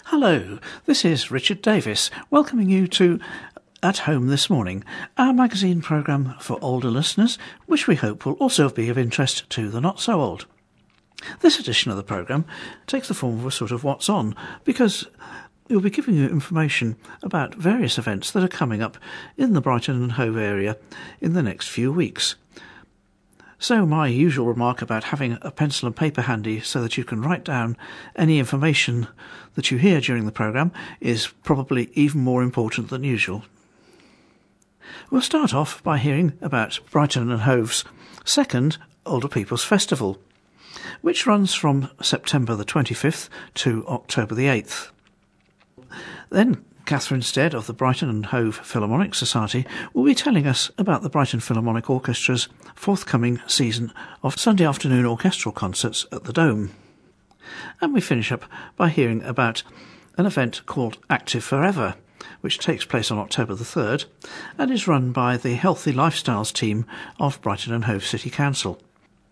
Hello, this is Richard Davis, welcoming you to At Home This Morning, our magazine programme for older listeners, which we hope will also be of interest to the not-so-old. This edition of the programme takes the form of a sort of what's on, because we'll be giving you information about various events that are coming up in the Brighton and Hove area in the next few weeks. So my usual remark about having a pencil and paper handy so that you can write down any information that you hear during the programme is probably even more important than usual. We'll start off by hearing about Brighton and Hove's second Older People's Festival, which runs from September the 25th to October the 8th. Then Catherine Stead of the Brighton and Hove Philharmonic Society will be telling us about the Brighton Philharmonic Orchestra's forthcoming season of Sunday afternoon orchestral concerts at the Dome. And we finish up by hearing about an event called Active Forever, which takes place on October the 3rd and is run by the Healthy Lifestyles team of Brighton and Hove City Council.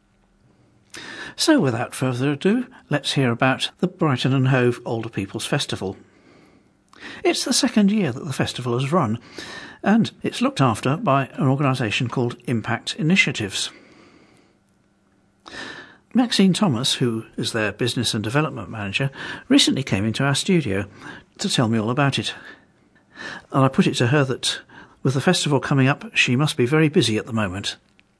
So without further ado, let's hear about the Brighton and Hove Older People's Festival. It's the second year that the festival has run, and it's looked after by an organisation called Impact Initiatives. Maxine Thomas, who is their Business and Development Manager, recently came into our studio to tell me all about it. And I put it to her that with the festival coming up, she must be very busy at the moment.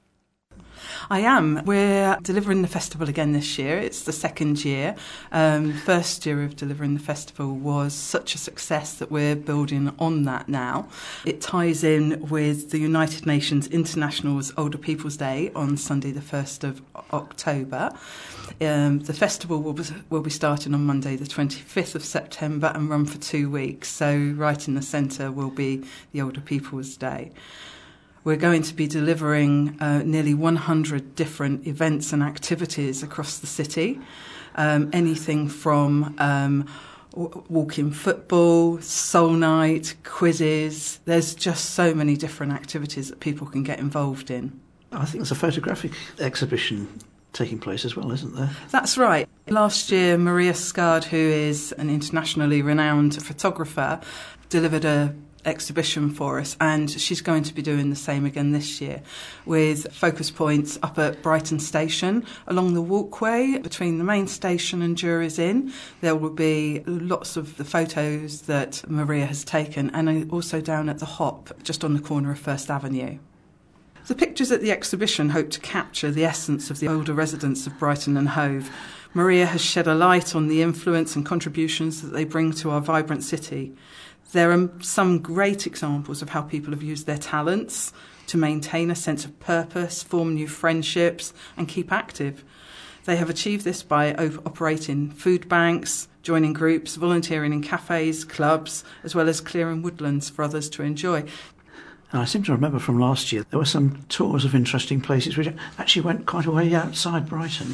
I am. We're delivering the festival again this year. It's the second year. First year of delivering the festival was such a success that we're building on that now. It ties in with the United Nations International's Older People's Day on Sunday the 1st of October. The festival will be starting on Monday the 25th of September and run for 2 weeks. So right in the centre will be the Older People's Day. We're going to be delivering nearly 100 different events and activities across the city. Anything from walking football, soul night, quizzes. There's just so many different activities that people can get involved in. I think there's a photographic exhibition taking place as well, isn't there? That's right. Last year, Maria Scard, who is an internationally renowned photographer, delivered a exhibition for us, and she's going to be doing the same again this year with focus points up at Brighton Station along the walkway between the main station and Jury's Inn. There will be lots of the photos that Maria has taken, and also down at the Hop just on the corner of First Avenue. The pictures at the exhibition hope to capture the essence of the older residents of Brighton and Hove. Maria has shed a light on the influence and contributions that they bring to our vibrant city. There are some great examples of how people have used their talents to maintain a sense of purpose, form new friendships and keep active. They have achieved this by operating food banks, joining groups, volunteering in cafes, clubs, as well as clearing woodlands for others to enjoy. And I seem to remember from last year there were some tours of interesting places which actually went quite a way outside Brighton.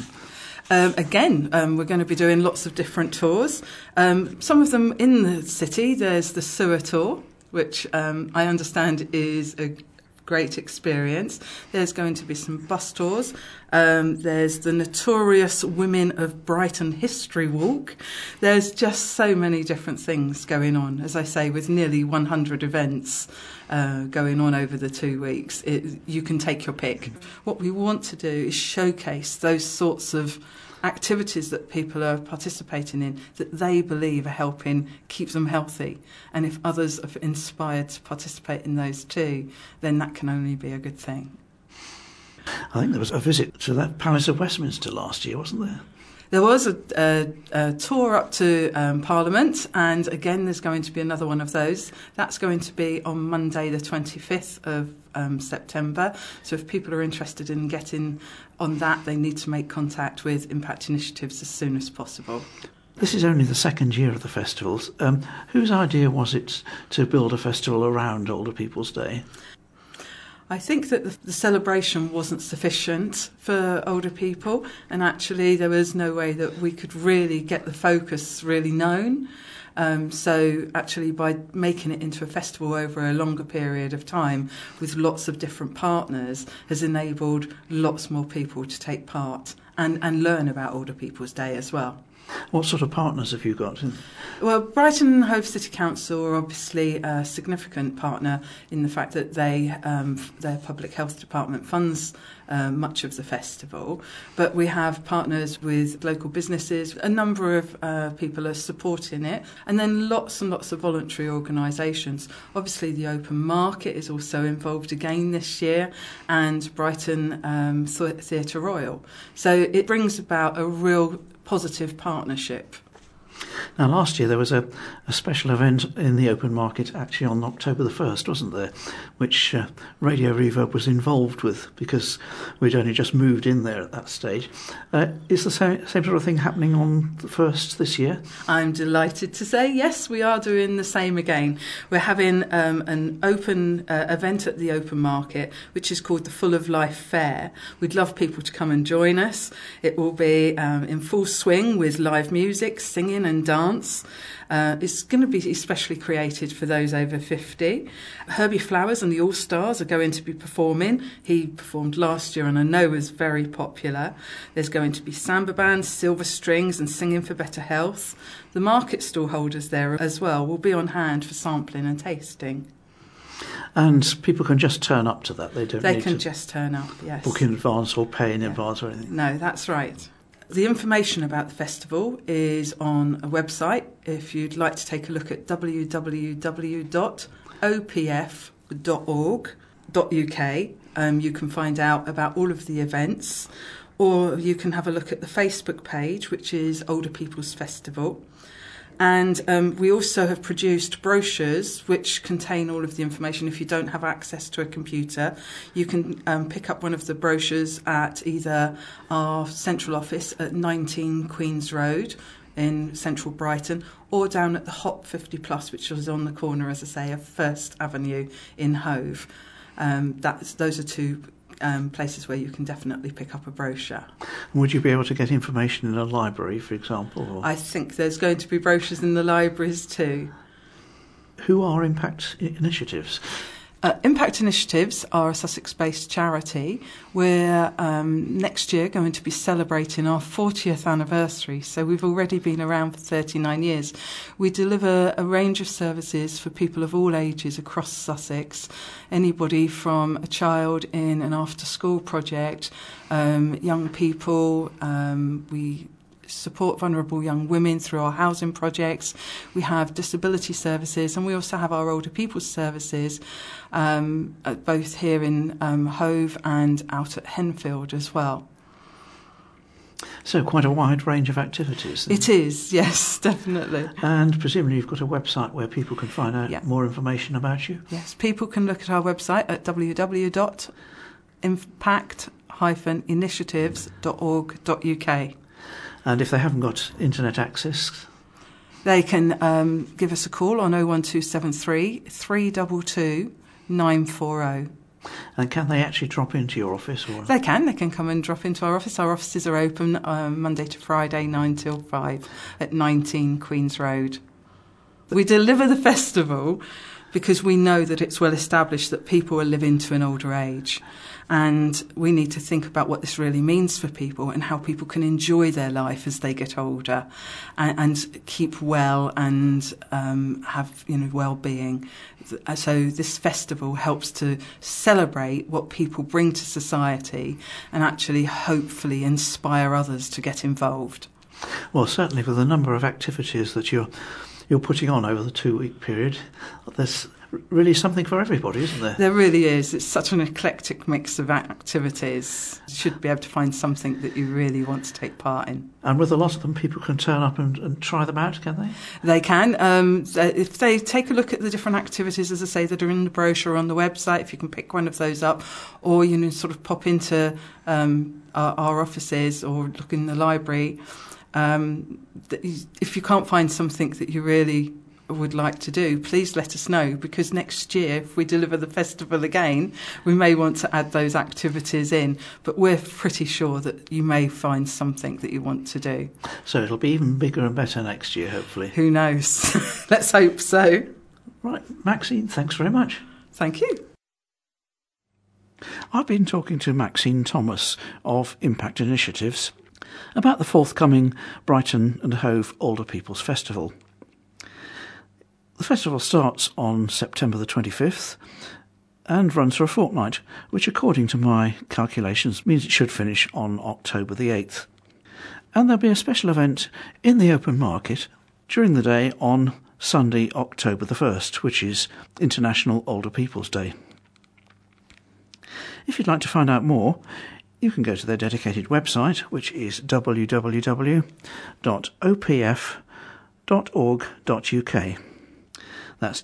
We're going to be doing lots of different tours. Some of them in the city. There's the sewer tour, which I understand is a great experience. There's going to be some bus tours. There's the notorious Women of Brighton History Walk. There's just so many different things going on, as I say, with nearly 100 events going on over the 2 weeks. You can take your pick. What we want to do is showcase those sorts of activities that people are participating in that they believe are helping keep them healthy. And if others are inspired to participate in those too, then that can only be a good thing. I think there was a visit to that Palace of Westminster last year, wasn't there? There was a tour up to Parliament, and again there's going to be another one of those. That's going to be on Monday the 25th of September. So if people are interested in getting on that, they need to make contact with Impact Initiatives as soon as possible. This is only the second year of the festivals. Whose idea was it to build a festival around Older People's Day? I think that the celebration wasn't sufficient for older people, and actually there was no way that we could really get the focus really known. So actually by making it into a festival over a longer period of time with lots of different partners has enabled lots more people to take part and learn about Older People's Day as well. What sort of partners have you got? Well, Brighton and Hove City Council are obviously a significant partner in the fact that their public health department funds much of the festival. But we have partners with local businesses. A number of people are supporting it. And then lots and lots of voluntary organisations. Obviously, the open market is also involved again this year, and Brighton Theatre Royal. So it brings about a real positive partnership. Now, last year there was a special event in the open market actually on October the 1st, wasn't there, which Radio Reverb was involved with because we'd only just moved in there at that stage. Is the same sort of thing happening on the 1st this year? I'm delighted to say, yes, we are doing the same again. We're having an open event at the open market, which is called the Full of Life Fair. We'd love people to come and join us. It will be in full swing with live music, singing and dance. It's going to be especially created for those over 50. Herbie Flowers and the All Stars are going to be performing. He performed last year and I know was very popular. There's going to be samba bands, silver strings and singing for better health. The market stall holders there as well will be on hand for sampling and tasting. And people can just turn up to that? They can just turn up, yes. Book in advance or pay in advance or anything? No, that's right. The information about the festival is on a website. If you'd like to take a look at www.opf.org.uk, you can find out about all of the events, or you can have a look at the Facebook page, which is Older People's Festival. And we also have produced brochures which contain all of the information. If you don't have access to a computer, you can pick up one of the brochures at either our central office at 19 Queen's Road in central Brighton, or down at the Hop 50 Plus, which is on the corner, as I say, of First Avenue in Hove. Those are two places where you can definitely pick up a brochure. Would you be able to get information in a library, for example? Or? I think there's going to be brochures in the libraries too. Who are Impact Initiatives? Impact Initiatives are a Sussex-based charity. We're next year going to be celebrating our 40th anniversary, so we've already been around for 39 years. We deliver a range of services for people of all ages across Sussex, anybody from a child in an after-school project, young people. We support vulnerable young women through our housing projects. We have disability services, and we also have our older people's services, both here in Hove and out at Henfield as well. So quite a wide range of activities. It is, yes, definitely. And presumably you've got a website where people can find out more information about you? Yes, people can look at our website at www.impact-initiatives.org.uk. And if they haven't got internet access? They can give us a call on 01273 322 940. And can they actually drop into your office? Or? They can come and drop into our office. Our offices are open Monday to Friday, 9 till 5 at 19 Queen's Road. We deliver the festival because we know that it's well established that people are living to an older age. And we need to think about what this really means for people and how people can enjoy their life as they get older and keep well and have well-being. So this festival helps to celebrate what people bring to society and actually hopefully inspire others to get involved. Well, certainly with the number of activities that you're putting on over the 2-week period, there's really something for everybody, isn't there? There really is. It's such an eclectic mix of activities. You should be able to find something that you really want to take part in. And with a lot of them, people can turn up and try them out, can they? They can. If they take a look at the different activities, as I say, that are in the brochure on the website, if you can pick one of those up, or sort of pop into our offices or look in the library. If you can't find something that you really would like to do, please let us know, because next year, if we deliver the festival again, we may want to add those activities in, but we're pretty sure that you may find something that you want to do. So it'll be even bigger and better next year, hopefully. Who knows? Let's hope so. Right, Maxine, thanks very much. Thank you. I've been talking to Maxine Thomas of Impact Initiatives. about the forthcoming Brighton and Hove Older People's Festival. The festival starts on September the 25th and runs for a fortnight, which according to my calculations means it should finish on October the 8th. And there'll be a special event in the open market during the day on Sunday, October the 1st, which is International Older People's Day. If you'd like to find out more, you can go to their dedicated website, which is www.opf.org.uk. That's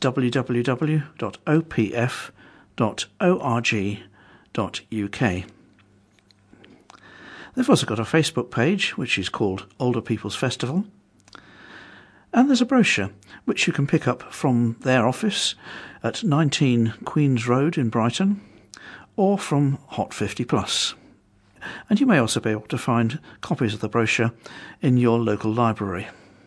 www.opf.org.uk. They've also got a Facebook page, which is called Older People's Festival. And there's a brochure, which you can pick up from their office at 19 Queen's Road in Brighton, or from Hot 50 Plus. And you may also be able to find copies of the brochure in your local library.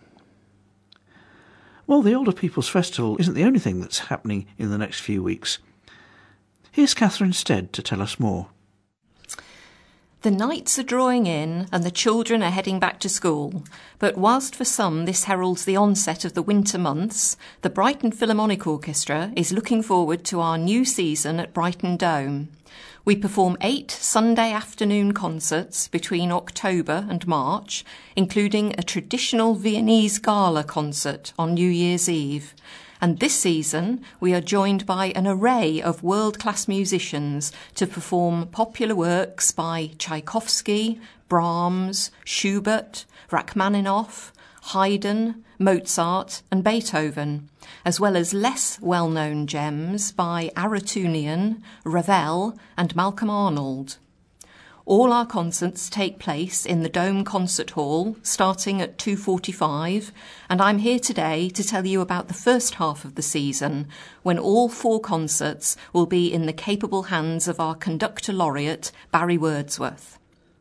Well, the Older People's Festival isn't the only thing that's happening in the next few weeks. Here's Catherine Stead to tell us more. The nights are drawing in and the children are heading back to school. But whilst for some this heralds the onset of the winter months, the Brighton Philharmonic Orchestra is looking forward to our new season at Brighton Dome. We perform 8 Sunday afternoon concerts between October and March, including a traditional Viennese gala concert on New Year's Eve. And this season, we are joined by an array of world-class musicians to perform popular works by Tchaikovsky, Brahms, Schubert, Rachmaninoff, Haydn, Mozart and Beethoven, as well as less well-known gems by Aratunian, Ravel and Malcolm Arnold. All our concerts take place in the Dome Concert Hall, starting at 2:45, and I'm here today to tell you about the first half of the season, when all 4 concerts will be in the capable hands of our conductor laureate, Barry Wordsworth.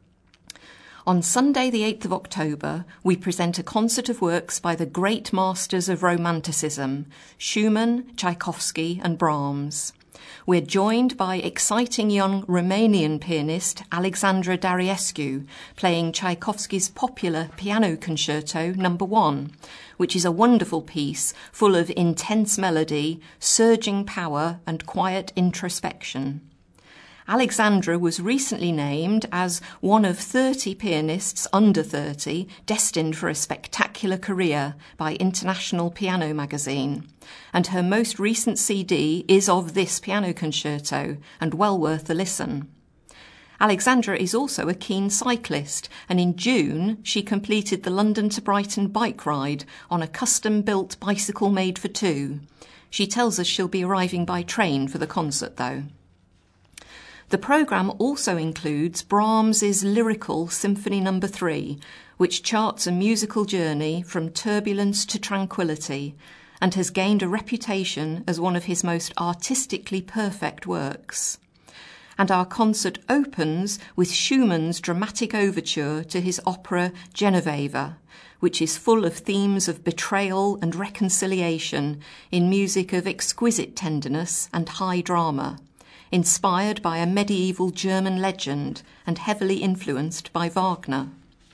On Sunday the 8th of October, we present a concert of works by the great masters of Romanticism, Schumann, Tchaikovsky and Brahms. We're joined by exciting young Romanian pianist Alexandra Dariescu, playing Tchaikovsky's popular Piano Concerto No. 1, which is a wonderful piece full of intense melody, surging power and quiet introspection. Alexandra was recently named as one of 30 pianists under 30 destined for a spectacular career by International Piano magazine, and her most recent CD is of this piano concerto and well worth a listen. Alexandra is also a keen cyclist, and in June she completed the London to Brighton bike ride on a custom-built bicycle made for 2. She tells us she'll be arriving by train for the concert, though. The programme also includes Brahms's lyrical Symphony No. 3, which charts a musical journey from turbulence to tranquility and has gained a reputation as one of his most artistically perfect works. And our concert opens with Schumann's dramatic overture to his opera Genoveva, which is full of themes of betrayal and reconciliation in music of exquisite tenderness and high drama, inspired by a medieval German legend and heavily influenced by Wagner.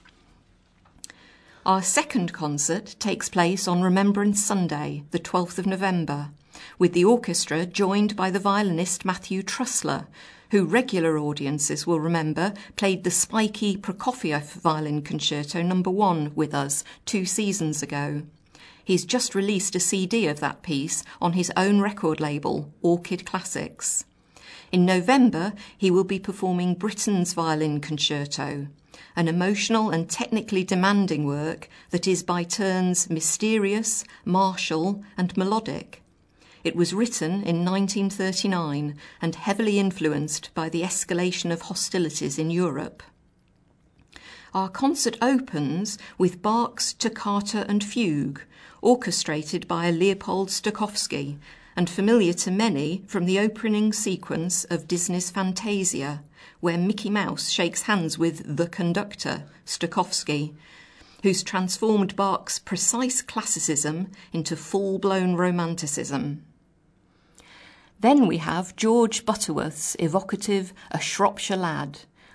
Our second concert takes place on Remembrance Sunday, the 12th of November, with the orchestra joined by the violinist Matthew Trussler, who regular audiences will remember played the spiky Prokofiev Violin Concerto No. 1 with us 2 seasons ago. He's just released a CD of that piece on his own record label, Orchid Classics. In November, he will be performing Britten's Violin Concerto, an emotional and technically demanding work that is by turns mysterious, martial and melodic. It was written in 1939 and heavily influenced by the escalation of hostilities in Europe. Our concert opens with Bach's Toccata and Fugue, orchestrated by Leopold Stokowski, and familiar to many from the opening sequence of Disney's Fantasia, where Mickey Mouse shakes hands with the conductor, Stokowski, who's transformed Bach's precise classicism into full-blown romanticism. Then we have George Butterworth's evocative A Shropshire Lad,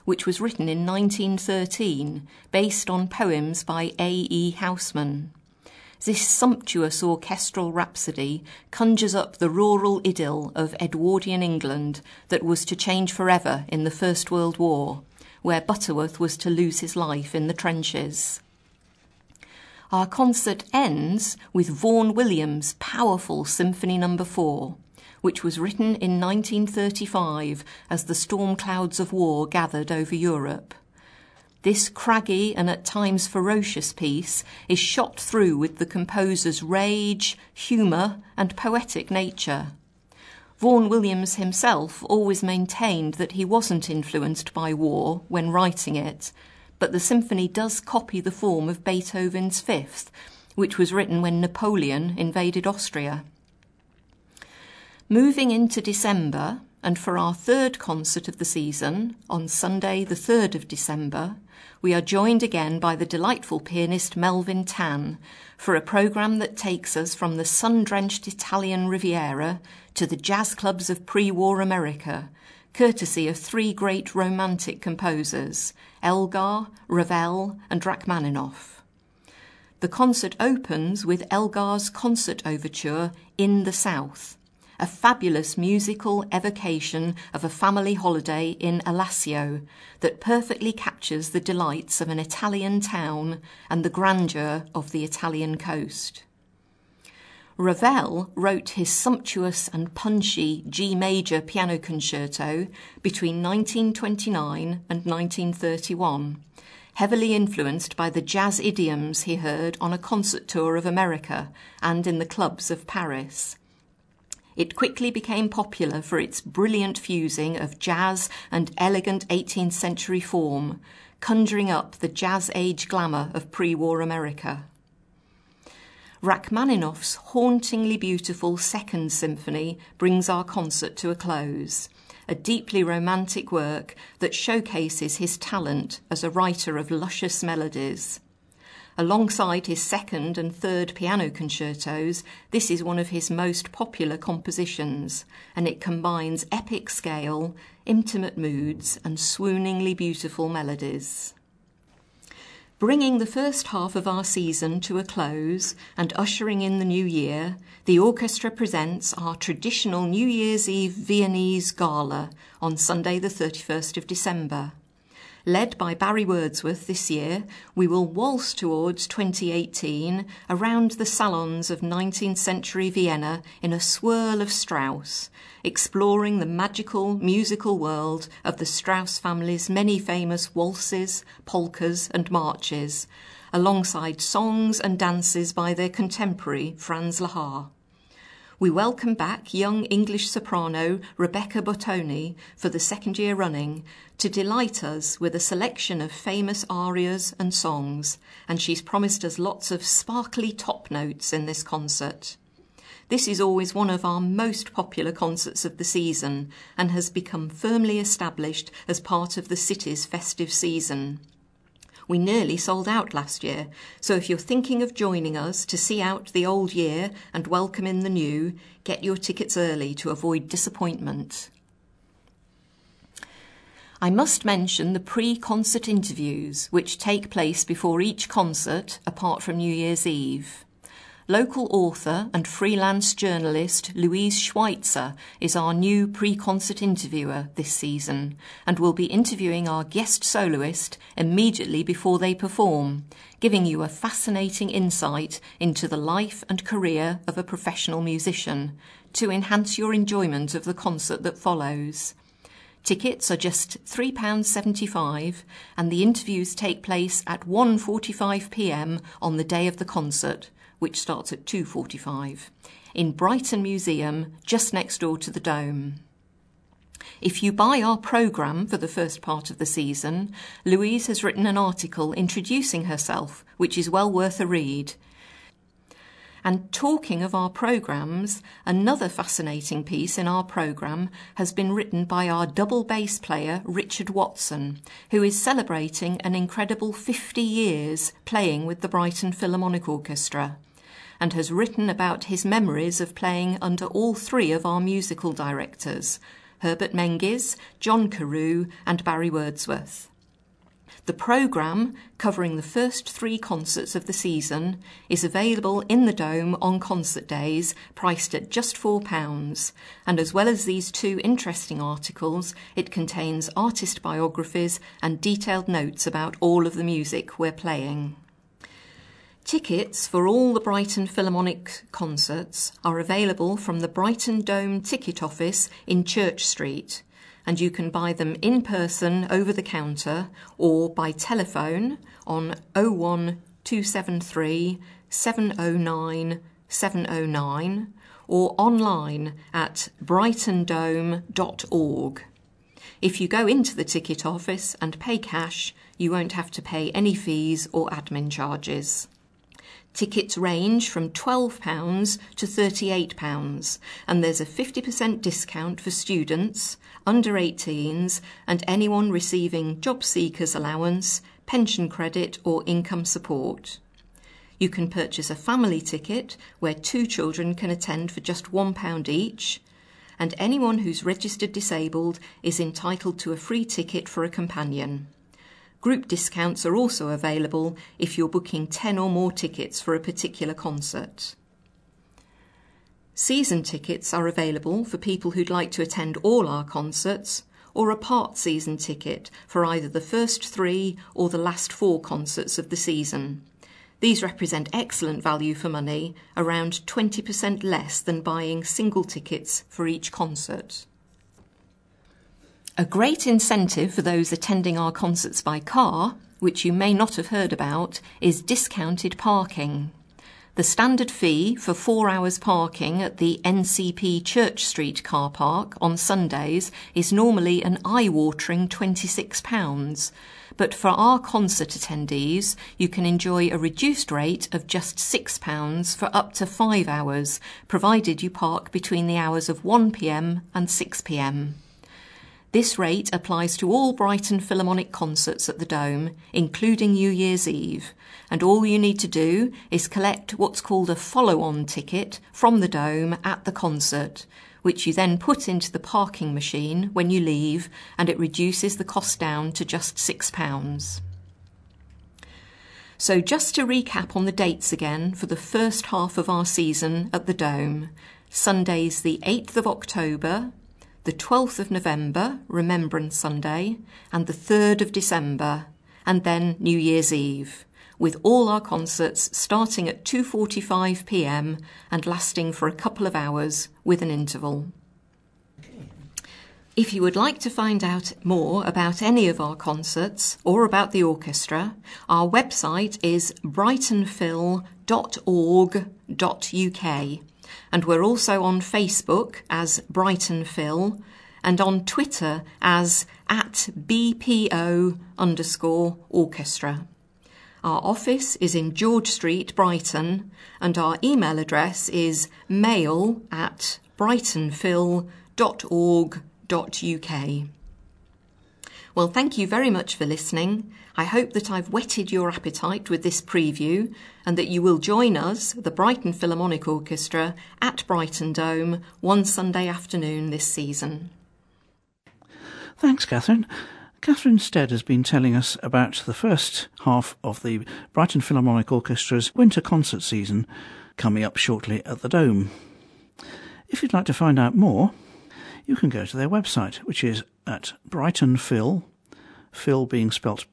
which was written in 1913, based on poems by A.E. Housman. This sumptuous orchestral rhapsody conjures up the rural idyll of Edwardian England that was to change forever in the First World War, where Butterworth was to lose his life in the trenches. Our concert ends with Vaughan Williams' powerful Symphony No. 4, which was written in 1935 as the storm clouds of war gathered over Europe. This craggy and at times ferocious piece is shot through with the composer's rage, humour and poetic nature. Vaughan Williams himself always maintained that he wasn't influenced by war when writing it, but the symphony does copy the form of Beethoven's Fifth, which was written when Napoleon invaded Austria. Moving into December, and for our third concert of the season, on Sunday the 3rd of December, we are joined again by the delightful pianist Melvin Tan for a programme that takes us from the sun-drenched Italian Riviera to the jazz clubs of pre-war America, courtesy of three great romantic composers, Elgar, Ravel and Rachmaninoff. The concert opens with Elgar's concert overture In the South, a fabulous musical evocation of a family holiday in Alassio that perfectly captures the delights of an Italian town and the grandeur of the Italian coast. Ravel wrote his sumptuous and punchy G major piano concerto between 1929 and 1931, heavily influenced by the jazz idioms he heard on a concert tour of America and in the clubs of Paris. It quickly became popular for its brilliant fusing of jazz and elegant 18th century form, conjuring up the jazz age glamour of pre-war America. Rachmaninoff's hauntingly beautiful Second Symphony brings our concert to a close, a deeply romantic work that showcases his talent as a writer of luscious melodies. Alongside his second and third piano concertos, this is one of his most popular compositions, and it combines epic scale, intimate moods, and swooningly beautiful melodies. Bringing the first half of our season to a close and ushering in the new year, the orchestra presents our traditional New Year's Eve Viennese Gala on Sunday the 31st of December. Led by Barry Wordsworth this year, we will waltz towards 2018 around the salons of 19th century Vienna in a swirl of Strauss, exploring the magical musical world of the Strauss family's many famous waltzes, polkas and marches, alongside songs and dances by their contemporary Franz Lehár. We welcome back young English soprano Rebecca Bottoni for the second year running to delight us with a selection of famous arias and songs, and she's promised us lots of sparkly top notes in this concert. This is always one of our most popular concerts of the season and has become firmly established as part of the city's festive season. We nearly sold out last year, so if you're thinking of joining us to see out the old year and welcome in the new, get your tickets early to avoid disappointment. I must mention the pre-concert interviews, which take place before each concert, apart from New Year's Eve. Local author and freelance journalist Louise Schweitzer is our new pre-concert interviewer this season and will be interviewing our guest soloist immediately before they perform, giving you a fascinating insight into the life and career of a professional musician to enhance your enjoyment of the concert that follows. Tickets are just £3.75 and the interviews take place at 1:45 p.m. on the day of the concert, which starts at 2:45, in Brighton Museum, just next door to the Dome. If you buy our programme for the first part of the season, Louise has written an article introducing herself, which is well worth a read. And talking of our programmes, another fascinating piece in our programme has been written by our double bass player Richard Watson, who is celebrating an incredible 50 years playing with the Brighton Philharmonic Orchestra, and has written about his memories of playing under all three of our musical directors, Herbert Menzies, John Carew and Barry Wordsworth. The programme, covering the first 3 concerts of the season, is available in the Dome on concert days, priced at just £4, and as well as these 2 interesting articles, it contains artist biographies and detailed notes about all of the music we're playing. Tickets for all the Brighton Philharmonic concerts are available from the Brighton Dome ticket office in Church Street, and you can buy them in person over the counter or by telephone on 01273 709 709 or online at brightondome.org. If you go into the ticket office and pay cash, you won't have to pay any fees or admin charges. Tickets range from £12 to £38, and there's a 50% discount for students, under 18s, and anyone receiving job seekers allowance, pension credit or income support. You can purchase a family ticket where 2 children can attend for just £1 each, and anyone who's registered disabled is entitled to a free ticket for a companion. Group discounts are also available if you're booking 10 or more tickets for a particular concert. Season tickets are available for people who'd like to attend all our concerts, or a part season ticket for either the first 3 or the last 4 concerts of the season. These represent excellent value for money, around 20% less than buying single tickets for each concert. A great incentive for those attending our concerts by car, which you may not have heard about, is discounted parking. The standard fee for 4 hours parking at the NCP Church Street car park on Sundays is normally an eye-watering £26, but for our concert attendees you can enjoy a reduced rate of just £6 for up to 5 hours, provided you park between the hours of 1 p.m. and 6 p.m. This rate applies to all Brighton Philharmonic concerts at the Dome, including New Year's Eve, and all you need to do is collect what's called a follow-on ticket from the Dome at the concert, which you then put into the parking machine when you leave, and it reduces the cost down to just £6. So just to recap on the dates again for the first half of our season at the Dome: Sundays the 8th of October, the 12th of November, Remembrance Sunday, and the 3rd of December, and then New Year's Eve, with all our concerts starting at 2:45 p.m. and lasting for a couple of hours with an interval. If you would like to find out more about any of our concerts or about the orchestra, our website is brightonphil.org.uk. And we're also on Facebook as Brighton Phil and on Twitter as @BPO_orchestra. Our office is in George Street, Brighton, and our email address is mail@brightonphil.org.uk. Well, thank you very much for listening. I hope that I've whetted your appetite with this preview and that you will join us, the Brighton Philharmonic Orchestra, at Brighton Dome one Sunday afternoon this season. Thanks, Catherine. Catherine Stead has been telling us about the first half of the Brighton Philharmonic Orchestra's winter concert season coming up shortly at the Dome. If you'd like to find out more, you can go to their website, which is at brightonphil, Phil being spelt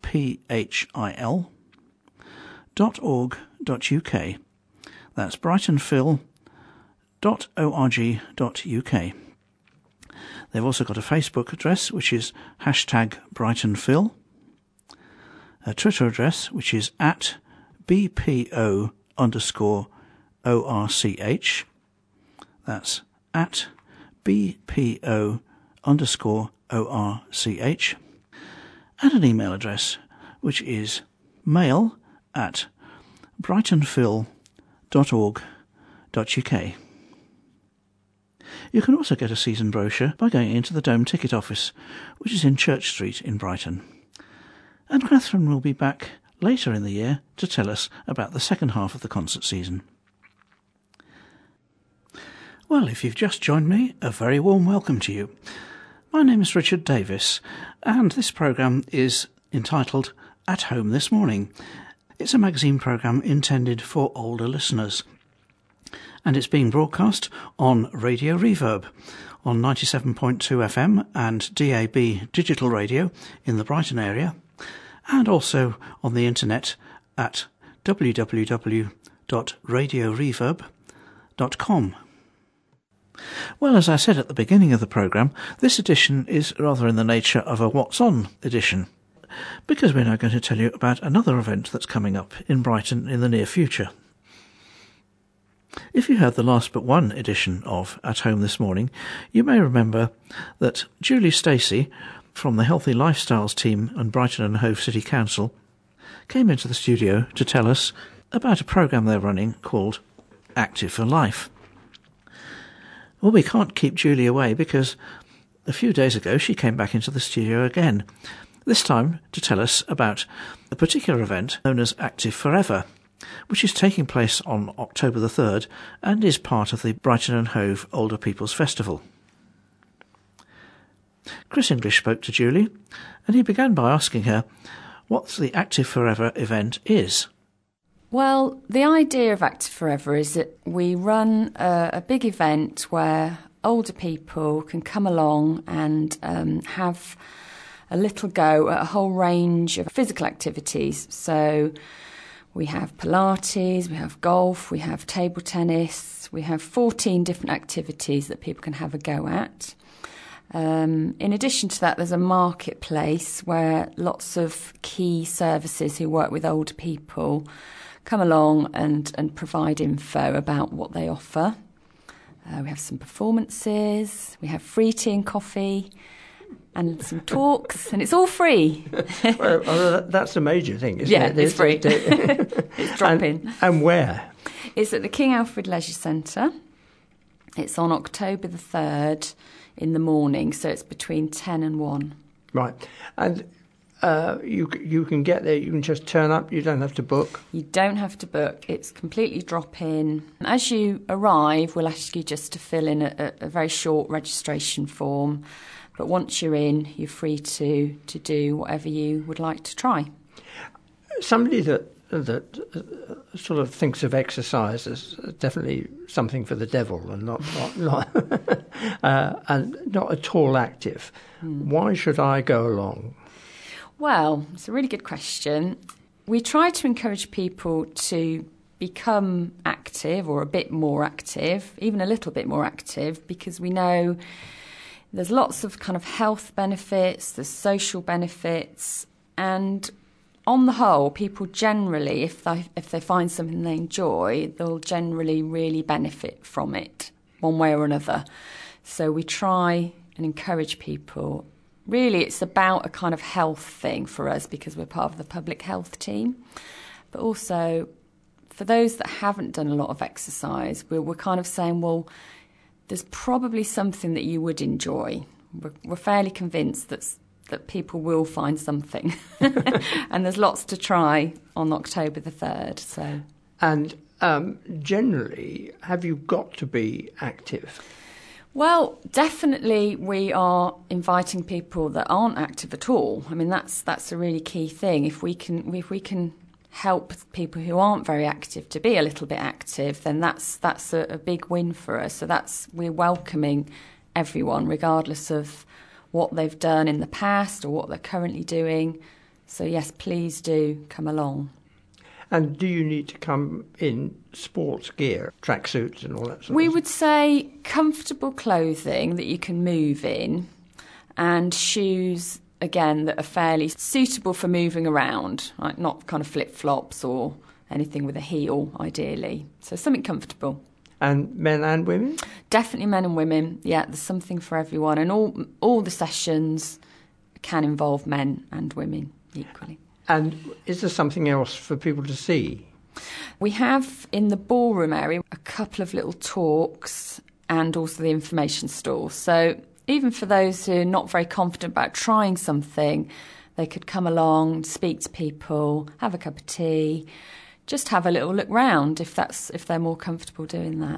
PHIL.org.uk. That's brightonphil.org.uk. They've also got a Facebook address, which is #BrightonPhil, a Twitter address, which is @BPO_ORCH. That's @BPO_ORCH. And an email address, which is mail@brightonphil.org.uk. You can also get a season brochure by going into the Dome ticket office, which is in Church Street in Brighton. And Catherine will be back later in the year to tell us about the second half of the concert season. Well, if you've just joined me, a very warm welcome to you. My name is Richard Davis, and this programme is entitled At Home This Morning. It's a magazine programme intended for older listeners, and it's being broadcast on Radio Reverb on 97.2 FM and DAB digital radio in the Brighton area, and also on the internet at www.radioreverb.com. Well, as I said at the beginning of the programme, this edition is rather in the nature of a What's On edition, because we're now going to tell you about another event that's coming up in Brighton in the near future. If you heard the last but one edition of At Home This Morning, you may remember that Julie Stacey from the Healthy Lifestyles team and Brighton and Hove City Council came into the studio to tell us about a programme they're running called Active for Life. Well, we can't keep Julie away because a few days ago she came back into the studio again, this time to tell us about a particular event known as Active Forever, which is taking place on October the 3rd and is part of the Brighton and Hove Older People's Festival. Chris English spoke to Julie, and he began by asking her what the Active Forever event is. Well, the idea of Active Forever is that we run a big event where older people can come along and have a little go at a whole range of physical activities. So we have Pilates, we have golf, we have table tennis, we have 14 different activities that people can have a go at. In addition to that, there's a marketplace where lots of key services who work with older people come along and provide info about what they offer. We have some performances, we have free tea and coffee, and some talks, and it's all free. Well, that's a major thing, isn't it? Yeah, it's free. It's drop-in. And where? It's at the King Alfred Leisure Centre. It's on October the 3rd in the morning, so it's between 10 and 1. Right. And you can get there, you can just turn up, you don't have to book? You don't have to book, it's completely drop-in. As you arrive, we'll ask you just to fill in a very short registration form, but once you're in, you're free to do whatever you would like to try. Somebody that sort of thinks of exercise as definitely something for the devil and not and not at all active. Why should I go along? Well, it's a really good question. We try to encourage people to become active or a bit more active, even a little bit more active, because we know there's lots of kind of health benefits, there's social benefits, and on the whole, people generally, if they find something they enjoy, they'll generally really benefit from it, one way or another. So we try and encourage people. Really, it's about a kind of health thing for us because we're part of the public health team. But also, for those that haven't done a lot of exercise, we're kind of saying, well, there's probably something that you would enjoy. We're fairly convinced that people will find something. And there's lots to try on October the 3rd. So. And generally, have you got to be active? Well, definitely we are inviting people that aren't active at all. I mean, that's a really key thing. If we can help people who aren't very active to be a little bit active, then that's a big win for us. So we're welcoming everyone, regardless of what they've done in the past or what they're currently doing. So yes, please do come along. And do you need to come in sports gear, tracksuits and all that sort of stuff? We would say comfortable clothing that you can move in and shoes, again, that are fairly suitable for moving around, like not kind of flip-flops or anything with a heel, ideally. So something comfortable. And men and women? Definitely men and women. Yeah, there's something for everyone. And all the sessions can involve men and women equally. And is there something else for people to see? We have in the ballroom area a couple of little talks and also the information stalls. So even for those who are not very confident about trying something, they could come along, speak to people, have a cup of tea, just have a little look round if they're more comfortable doing that.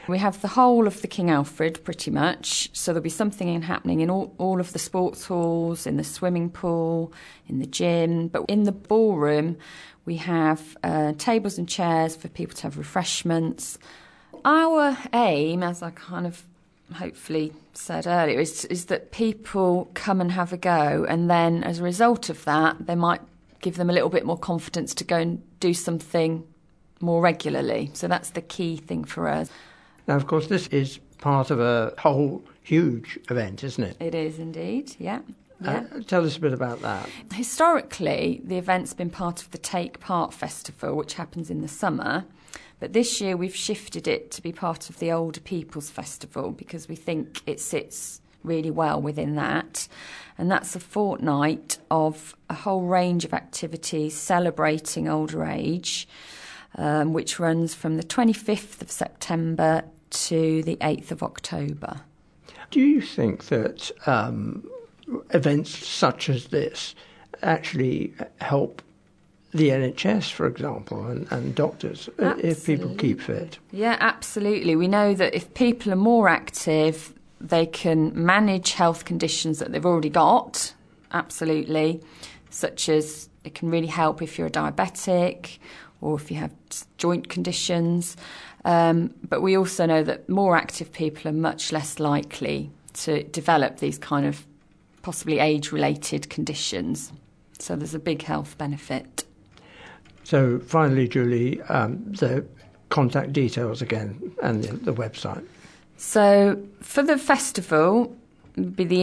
We have the whole of the King Alfred, pretty much. So there'll be something happening in all of the sports halls, in the swimming pool, in the gym. But in the ballroom, we have tables and chairs for people to have refreshments. Our aim, as I kind of hopefully said earlier, is that people come and have a go, and then as a result of that, they might give them a little bit more confidence to go and do something more regularly. So that's the key thing for us. Now, of course, this is part of a whole huge event, isn't it? It is indeed, yeah. Tell us a bit about that. Historically, the event's been part of the Take Part Festival, which happens in the summer. But this year we've shifted it to be part of the Older People's Festival because we think it sits really well within that. And that's a fortnight of a whole range of activities celebrating older age, which runs from the 25th of September to the 8th of October. Do you think that events such as this actually help the NHS, for example, and doctors, if people keep fit? Yeah, absolutely. We know that if people are more active, they can manage health conditions that they've already got, absolutely, such as it can really help if you're a diabetic or if you have joint conditions. But we also know that more active people are much less likely to develop these kind of possibly age-related conditions. So there's a big health benefit. So finally, Julie, the contact details again and the website. So for the festival, it would be the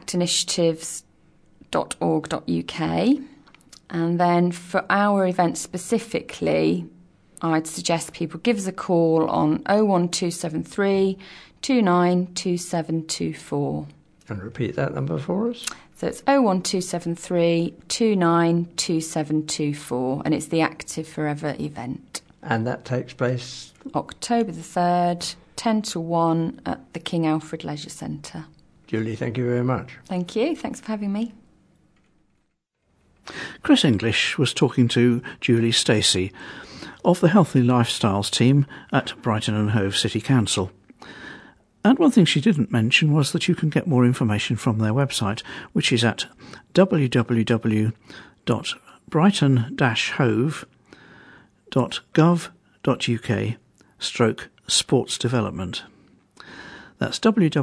impactinitiatives.org.uk. And then for our event specifically, I'd suggest people give us a call on 01273 292724. And repeat that number for us. So it's 01273 292724, and it's the Active Forever event. And that takes place? October the 3rd, 10 to 1 at the King Alfred Leisure Centre. Julie, thank you very much. Thank you. Thanks for having me. Chris English was talking to Julie Stacey of the Healthy Lifestyles team at Brighton and Hove City Council. And one thing she didn't mention was that you can get more information from their website, which is at www.brighton-hove.gov.uk/sports development. That's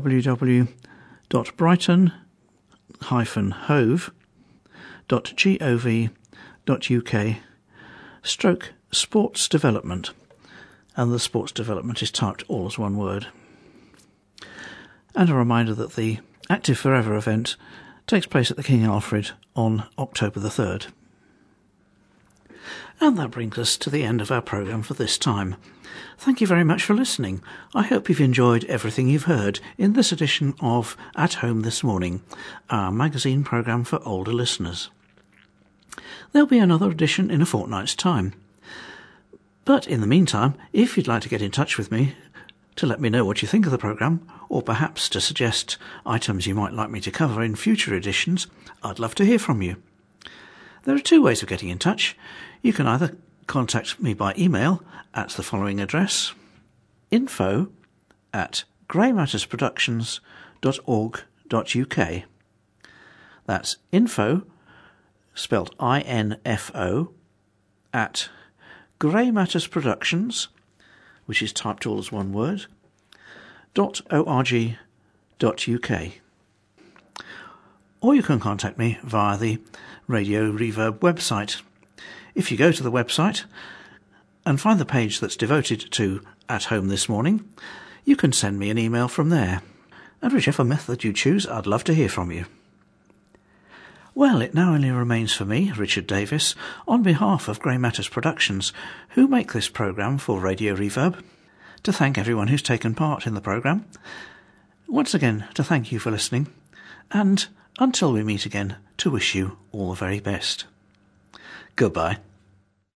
www.brighton-hove.gov.uk/sports development. And the sports development is typed all as one word. And a reminder that the Active Forever event takes place at the King Alfred on October the 3rd. And that brings us to the end of our programme for this time. Thank you very much for listening. I hope you've enjoyed everything you've heard in this edition of At Home This Morning, our magazine programme for older listeners. There'll be another edition in a fortnight's time. But in the meantime, if you'd like to get in touch with me to let me know what you think of the programme, or perhaps to suggest items you might like me to cover in future editions, I'd love to hear from you. There are two ways of getting in touch. You can either contact me by email at the following address: info@greymattersproductions.org.uk. That's info, spelt INFO, at Grey Matters Productions, which is typed all as one word, .org.uk. Or you can contact me via the Radio Reverb website. If you go to the website and find the page that's devoted to At Home This Morning, you can send me an email from there. And whichever method you choose, I'd love to hear from you. Well, it now only remains for me, Richard Davis, on behalf of Grey Matters Productions, who make this programme for Radio Reverb, to thank everyone who's taken part in the programme. Once again, to thank you for listening, and until we meet again, to wish you all the very best. Goodbye.